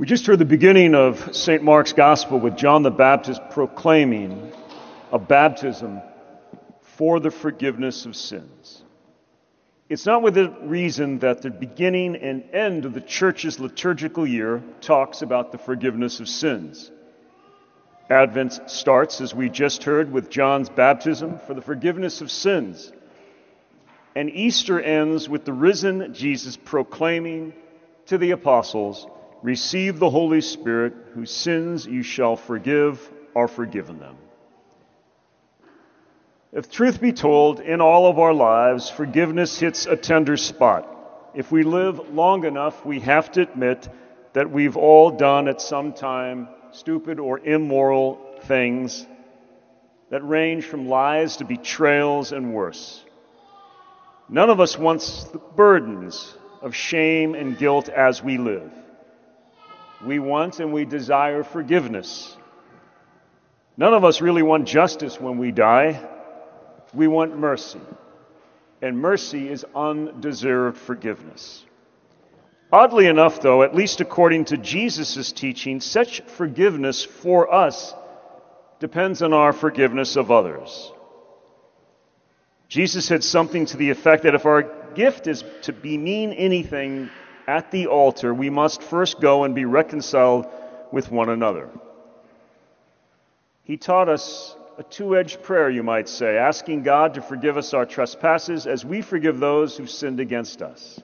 We just heard the beginning of St. Mark's Gospel with John the Baptist proclaiming a baptism for the forgiveness of sins. It's not without reason that the beginning and end of the church's liturgical year talks about the forgiveness of sins. Advent starts, as we just heard, with John's baptism for the forgiveness of sins. And Easter ends with the risen Jesus proclaiming to the apostles, "Receive the Holy Spirit, whose sins you shall forgive are forgiven them." If truth be told, in all of our lives, forgiveness hits a tender spot. If we live long enough, we have to admit that we've all done at some time stupid or immoral things that range from lies to betrayals and worse. None of us wants the burdens of shame and guilt as we live. We want and we desire forgiveness. None of us really want justice when we die. We want mercy. And mercy is undeserved forgiveness. Oddly enough, though, at least according to Jesus' teaching, such forgiveness for us depends on our forgiveness of others. Jesus said something to the effect that if our gift is to mean anything at the altar, we must first go and be reconciled with one another. He taught us a two-edged prayer, you might say, asking God to forgive us our trespasses as we forgive those who've sinned against us.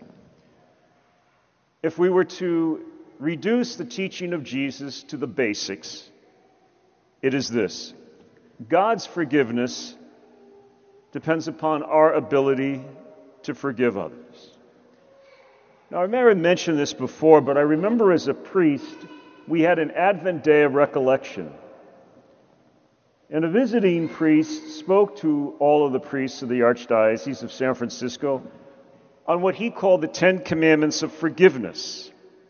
If we were to reduce the teaching of Jesus to the basics, it is this: God's forgiveness depends upon our ability to forgive others. Now, I may have mentioned this before, but I remember as a priest, we had an Advent day of recollection. And a visiting priest spoke to all of the priests of the Archdiocese of San Francisco on what he called the 10 Commandments of Forgiveness.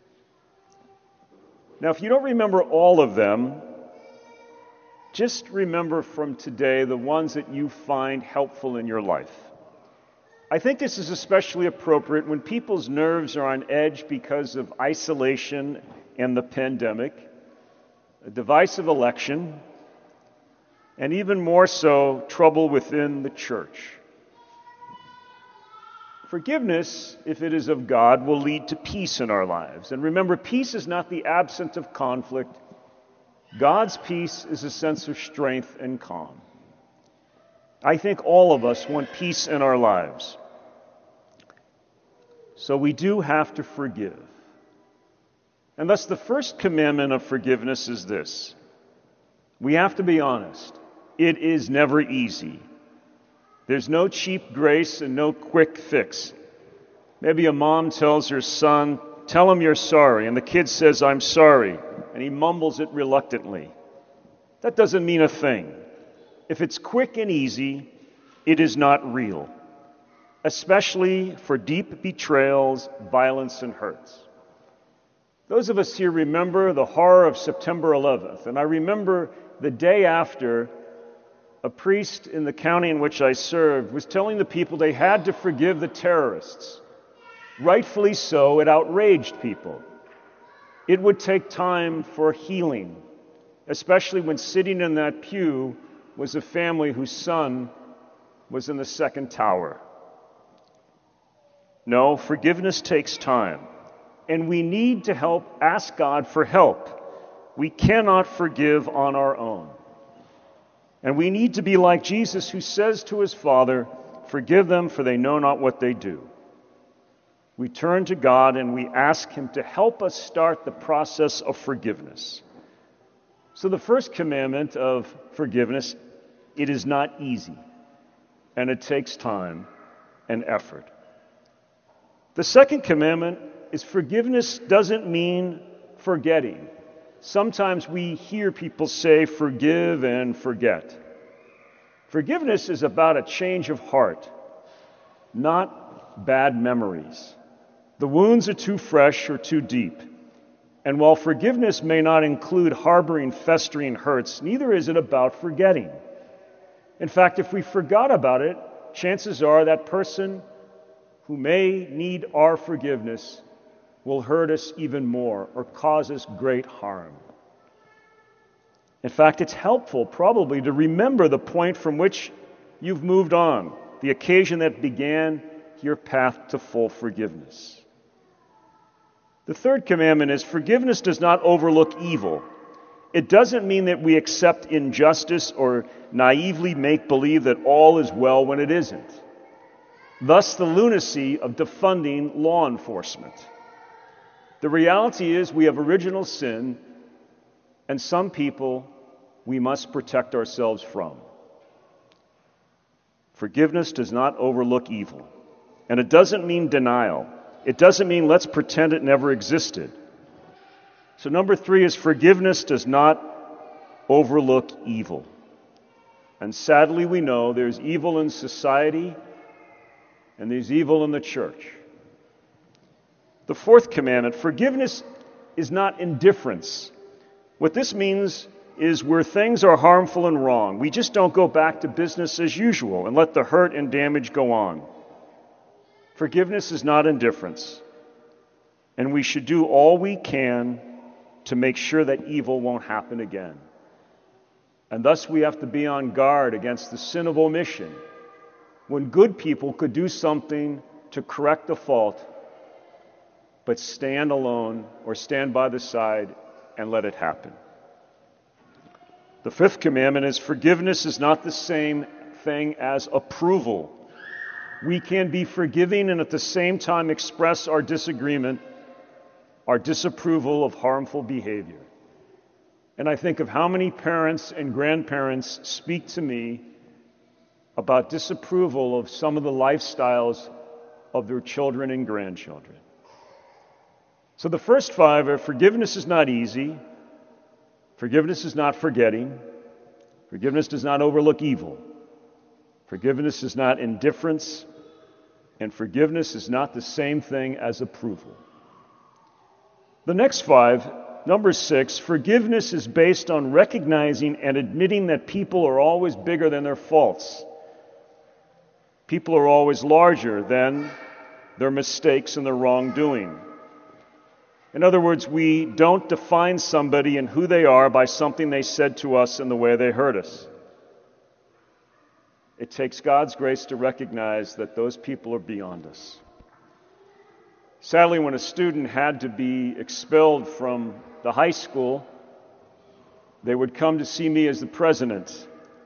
Now, if you don't remember all of them, just remember from today the ones that you find helpful in your life. I think this is especially appropriate when people's nerves are on edge because of isolation and the pandemic, a divisive election, and even more so, trouble within the church. Forgiveness, if it is of God, will lead to peace in our lives. And remember, peace is not the absence of conflict. God's peace is a sense of strength and calm. I think all of us want peace in our lives. So we do have to forgive. And thus the first commandment of forgiveness is this: we have to be honest. It is never easy. There's no cheap grace and no quick fix. Maybe a mom tells her son, "Tell him you're sorry," and the kid says, "I'm sorry," and he mumbles it reluctantly. That doesn't mean a thing. If it's quick and easy, it is not real, especially for deep betrayals, violence, and hurts. Those of us here remember the horror of September 11th, and I remember the day after, a priest in the county in which I served was telling the people they had to forgive the terrorists. Rightfully so, it outraged people. It would take time for healing, especially when sitting in that pew was a family whose son was in the second tower. No, forgiveness takes time, and we need to ask God for help. We cannot forgive on our own. And we need to be like Jesus, who says to his Father, "Forgive them, for they know not what they do." We turn to God and we ask him to help us start the process of forgiveness. So the first commandment of forgiveness, it is not easy, and it takes time and effort. The second commandment is forgiveness doesn't mean forgetting. Sometimes we hear people say forgive and forget. Forgiveness is about a change of heart, not bad memories. The wounds are too fresh or too deep. And while forgiveness may not include harboring festering hurts, neither is it about forgetting. In fact, if we forgot about it, chances are that person who may need our forgiveness will hurt us even more or cause us great harm. In fact, it's helpful probably to remember the point from which you've moved on, the occasion that began your path to full forgiveness. The third commandment is forgiveness does not overlook evil. It doesn't mean that we accept injustice or naively make believe that all is well when it isn't. Thus, the lunacy of defunding law enforcement. The reality is we have original sin, and some people we must protect ourselves from. Forgiveness does not overlook evil. And it doesn't mean denial. It doesn't mean let's pretend it never existed. So number 3 is forgiveness does not overlook evil. And sadly we know there's evil in society and there's evil in the church. The fourth commandment, forgiveness is not indifference. What this means is where things are harmful and wrong, we just don't go back to business as usual and let the hurt and damage go on. Forgiveness is not indifference, and we should do all we can to make sure that evil won't happen again. And thus we have to be on guard against the sin of omission, when good people could do something to correct the fault, but stand alone or stand by the side and let it happen. The fifth commandment is forgiveness is not the same thing as approval. We can be forgiving and at the same time express our disagreement, our disapproval of harmful behavior. And I think of how many parents and grandparents speak to me about disapproval of some of the lifestyles of their children and grandchildren. So the first 5 are forgiveness is not easy, forgiveness is not forgetting, forgiveness does not overlook evil, forgiveness is not indifference, and forgiveness is not the same thing as approval. The next 5, number 6, forgiveness is based on recognizing and admitting that people are always bigger than their faults. People are always larger than their mistakes and their wrongdoing. In other words, we don't define somebody and who they are by something they said to us and the way they hurt us. It takes God's grace to recognize that those people are beyond us. Sadly, when a student had to be expelled from the high school, they would come to see me as the president.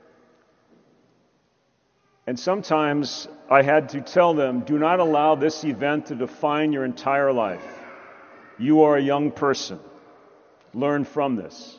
And sometimes I had to tell them, do not allow this event to define your entire life. You are a young person. Learn from this.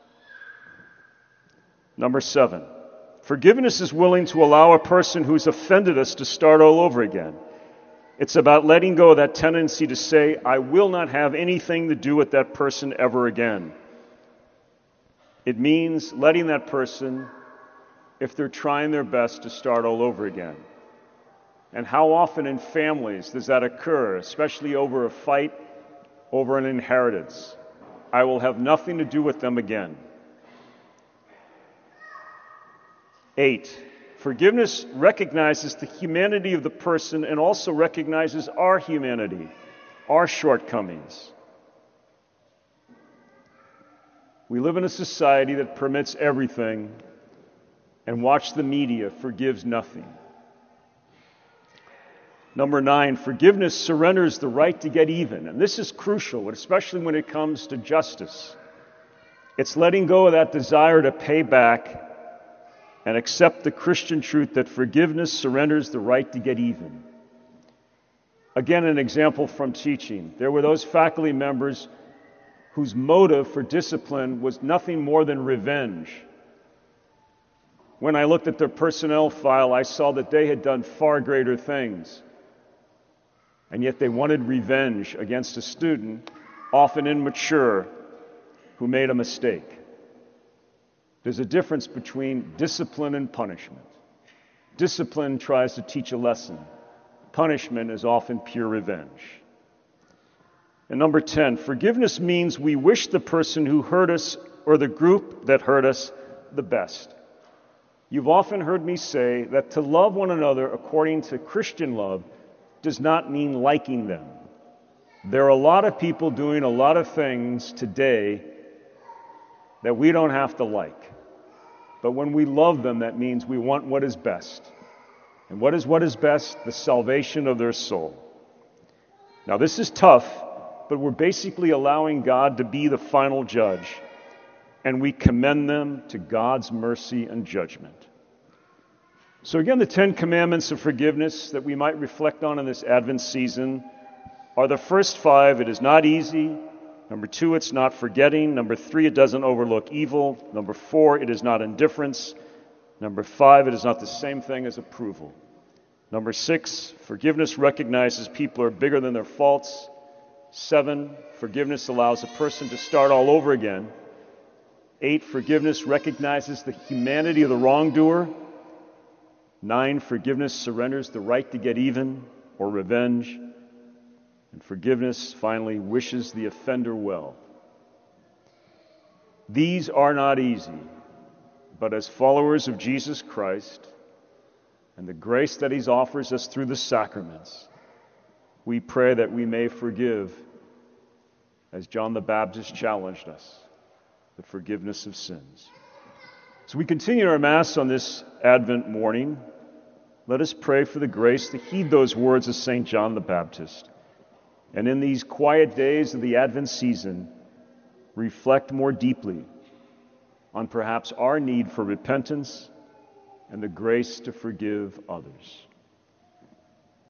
Number 7, forgiveness is willing to allow a person who's offended us to start all over again. It's about letting go of that tendency to say, I will not have anything to do with that person ever again. It means letting that person, if they're trying their best, to start all over again. And how often in families does that occur, especially over a fight, over an inheritance? I will have nothing to do with them again. 8, forgiveness recognizes the humanity of the person and also recognizes our humanity, our shortcomings. We live in a society that permits everything, and watch the media forgives nothing. Number 9, forgiveness surrenders the right to get even. And this is crucial, especially when it comes to justice. It's letting go of that desire to pay back and accept the Christian truth that forgiveness surrenders the right to get even. Again, an example from teaching. There were those faculty members whose motive for discipline was nothing more than revenge. When I looked at their personnel file, I saw that they had done far greater things. And yet they wanted revenge against a student, often immature, who made a mistake. There's a difference between discipline and punishment. Discipline tries to teach a lesson. Punishment is often pure revenge. And number 10, forgiveness means we wish the person who hurt us or the group that hurt us the best. You've often heard me say that to love one another according to Christian love does not mean liking them. There are a lot of people doing a lot of things today that we don't have to like. But when we love them, that means we want what is best. And what is best? The salvation of their soul. Now this is tough, but we're basically allowing God to be the final judge, and we commend them to God's mercy and judgment. So again, the 10 commandments of forgiveness that we might reflect on in this Advent season are the first 5. It is not easy. Number 2, it's not forgetting. Number 3, it doesn't overlook evil. Number 4, it is not indifference. Number 5, it is not the same thing as approval. Number 6, forgiveness recognizes people are bigger than their faults. 7, forgiveness allows a person to start all over again. 8, forgiveness recognizes the humanity of the wrongdoer. 9, forgiveness surrenders the right to get even or revenge. And forgiveness, finally, wishes the offender well. These are not easy, but as followers of Jesus Christ and the grace that He offers us through the sacraments, we pray that we may forgive, as John the Baptist challenged us, the forgiveness of sins. So we continue our Mass on this Advent morning. Let us pray for the grace to heed those words of St. John the Baptist. And in these quiet days of the Advent season, reflect more deeply on perhaps our need for repentance and the grace to forgive others.